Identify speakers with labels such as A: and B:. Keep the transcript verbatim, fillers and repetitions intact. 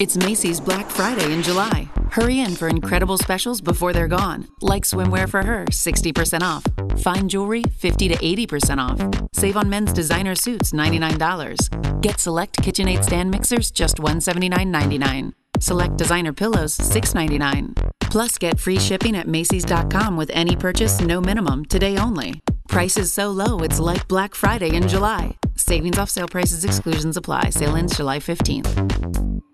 A: It's Macy's Black Friday in July. Hurry in for incredible specials before they're gone. Like swimwear for her, sixty percent off. Fine jewelry, fifty to eighty percent off. Save on men's designer suits, ninety-nine dollars. Get select KitchenAid stand mixers, just one hundred seventy-nine ninety-nine. Select designer pillows, six ninety-nine. Plus, get free shipping at Macys dot com with any purchase, no minimum, today only. Prices so low, it's like Black Friday in July. Savings off sale prices, exclusions apply. Sale ends July fifteenth.